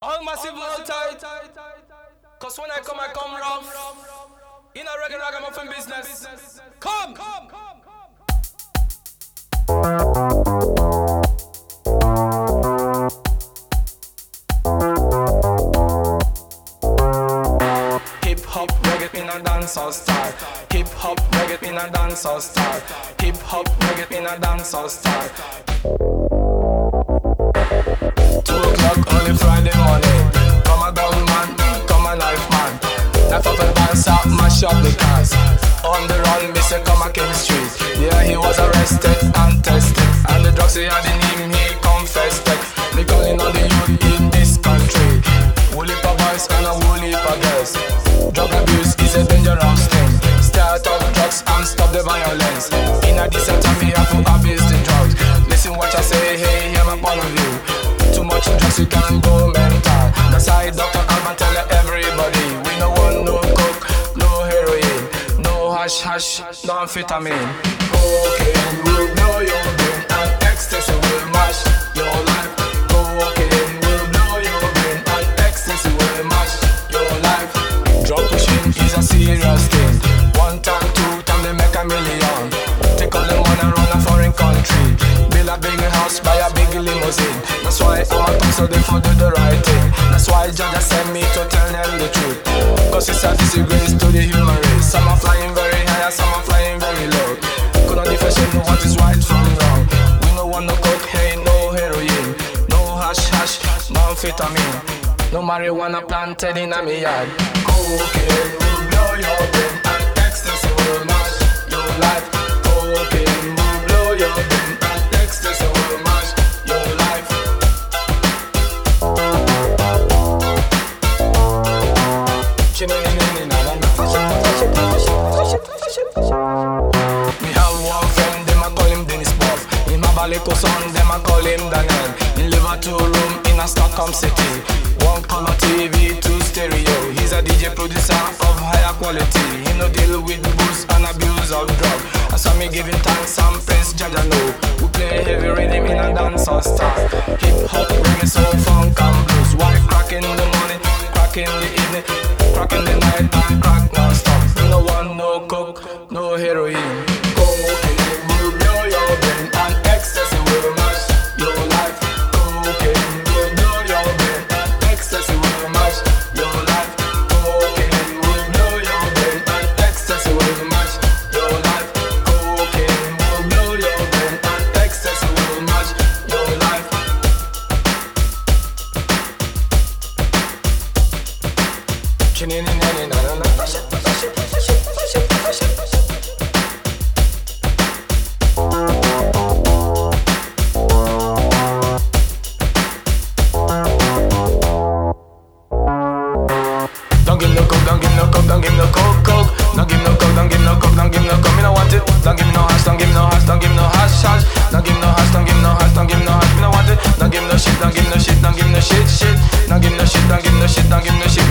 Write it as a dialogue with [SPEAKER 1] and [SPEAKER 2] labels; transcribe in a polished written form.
[SPEAKER 1] All massive all tight. Cause when I come rough. In a reggae ragamuffin business. Come! Hip hop reggae in a dancehall style. Hip hop reggae in a dancehall style. Hip hop reggae in a dancehall style. 2 o'clock on the Friday morning. Come a gun man, come a knife man. Knife up and dance up, mash up the cars. On the run, Mr. Come a King Street. Yeah, he was arrested and tested. And the drugs he had in him, he confessed it. They calling all the youth in this country. Wool heap of boys and a wool heap of girls. Drug abuse is a dangerous thing. Start up drugs and stop the violence. In a decent time, we have to abuse the drugs. Listen what I say, hey, hear my point of view. Too much drugs, you can go mental. That's why Dr. Alban tell everybody. We no want no coke, no heroin, no hash, no amphetamine. Cocaine will blow your brain and ecstasy will mash your life. Cocaine will blow your brain and ecstasy will mash your life. Drug pushing is a serious thing. 1 time, 2 time, they make a million. Take all the money and run a foreign country. Build a big house, buy a big limousine. That's why I'm a talk so they for do the right thing. That's why Jah sent me to tell them the truth. Cause it's a disgrace to the human race. Some are flying very high, some are flying very low. Could not differentiate what is right from wrong. We no want no cocaine, no heroin, no hash, no amphetamine, no marijuana planted in a me yard. Cocaine will blow your brain and ecstasy will mash your life. Cocaine will blow your brain and ecstasy will mash your life. Me have one friend, them a call him Dennis Buff. In my Balico son, them a call him Daniel. He live a 2-room in a Stockholm city. 1 color TV, 2 stereo. He's a DJ producer of higher quality. He no deal with booze and abuse of drug. And so me giving thanks and praise Jah know. We play heavy rhythm in a dancehall style. Hip hop, reggae, soul, funk and blues. Why crack in the morning, crack in the evening, crack in the night and crack non-stop. We no want no coke, no heroin. Cocaine will blow your brain and ecstasy will mash your life. Cocaine will blow your brain and ecstasy will mash your life. Cocaine will blow your brain and ecstasy will mash your life. Cocaine will blow your brain and ecstasy will mash your life. Don't give no coke, don't give no coke, don't give no coke. Don't give no coke, don't give no coke, don't give no coke. Me no want it. Don't give me no hash, don't give me no hash, don't give me no hash. Don't give me no hash, don't give me no hash, don't give me no hash. Me no want it. Don't give me no shit, don't give me no shit, don't give me no shit. Don't give me no shit, don't give me no shit, don't give me no shit.